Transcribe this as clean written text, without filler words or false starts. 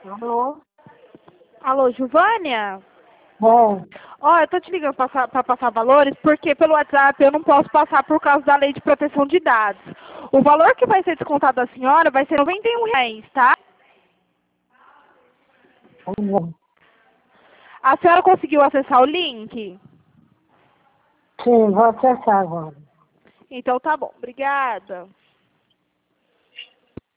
Alô? Alô, Giovânia? Bom, Ó, eu tô te ligando pra passar valores, porque pelo WhatsApp eu não posso passar por causa da lei de proteção de dados. O valor que vai ser descontado da senhora vai ser R$ 91, tá? bom. A senhora conseguiu acessar o link? Sim, vou acessar agora. Então tá bom, obrigada.